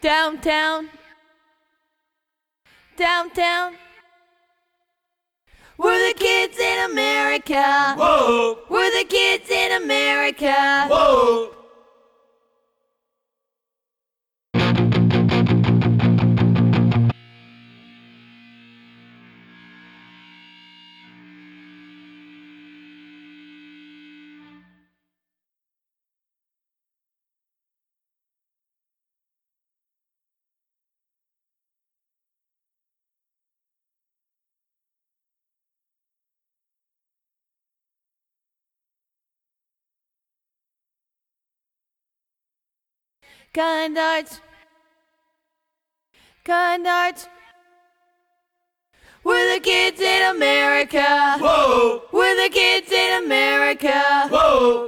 Downtown, downtown. We're the kids in America. Whoa! We're the kids in America. Whoa! Gun darts, gun darts. We're the kids in America. Whoa! We're the kids in America. Whoa!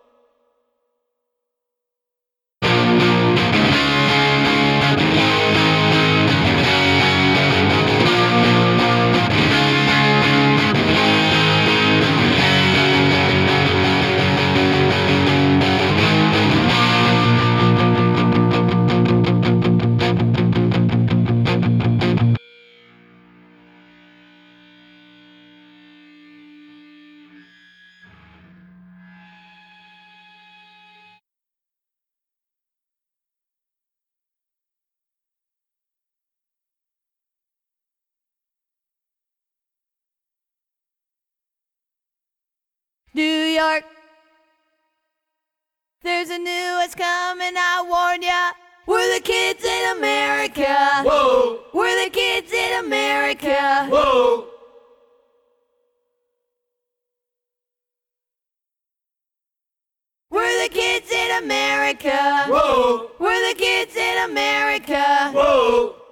New York, there's a new what's coming, I warn ya. We're the kids in America. Whoa! We're the kids in America. Whoa! We're the kids in America. Whoa! We're the kids in America. Whoa!